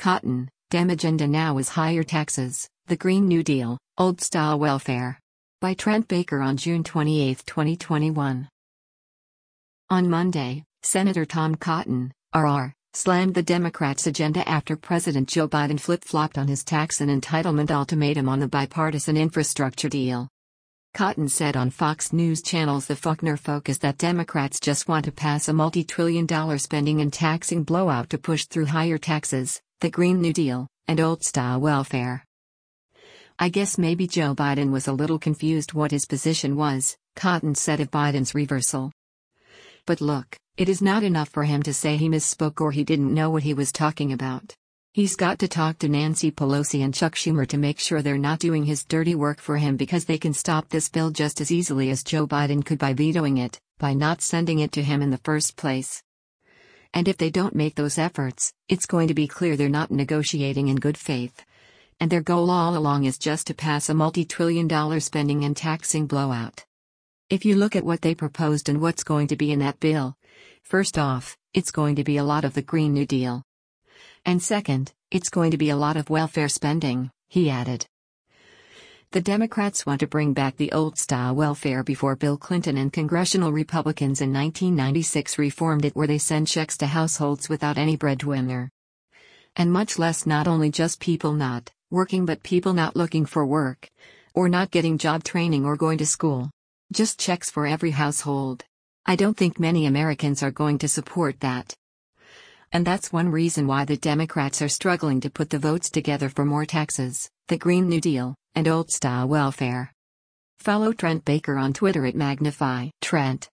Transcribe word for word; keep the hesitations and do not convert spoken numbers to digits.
Cotton, Dem agenda now is higher taxes, the Green New Deal, old-style welfare. By Trent Baker on June twenty-eighth, twenty twenty-one. On Monday, Senator Tom Cotton, R R, slammed the Democrats' agenda after President Joe Biden flip-flopped on his tax and entitlement ultimatum on the bipartisan infrastructure deal. Cotton said on Fox News Channel's The Faulkner Focus that Democrats just want to pass a multi-trillion dollar spending and taxing blowout to push through higher taxes, the Green New Deal, and old-style welfare. I guess maybe Joe Biden was a little confused what his position was, Cotton said of Biden's reversal. But look, it is not enough for him to say he misspoke or he didn't know what he was talking about. He's got to talk to Nancy Pelosi and Chuck Schumer to make sure they're not doing his dirty work for him, because they can stop this bill just as easily as Joe Biden could by vetoing it, by not sending it to him in the first place. And if they don't make those efforts, it's going to be clear they're not negotiating in good faith. And their goal all along is just to pass a multi-trillion dollar spending and taxing blowout. If you look at what they proposed and what's going to be in that bill, first off, it's going to be a lot of the Green New Deal. And second, it's going to be a lot of welfare spending, he added. The Democrats want to bring back the old-style welfare before Bill Clinton and congressional Republicans in nineteen ninety-six reformed it, where they send checks to households without any breadwinner. And much less not only just people not working but people not looking for work, or not getting job training or going to school. Just checks for every household. I don't think many Americans are going to support that. And that's one reason why the Democrats are struggling to put the votes together for more taxes, the Green New Deal, and old-style welfare. Follow Trent Baker on Twitter at Magnify Trent.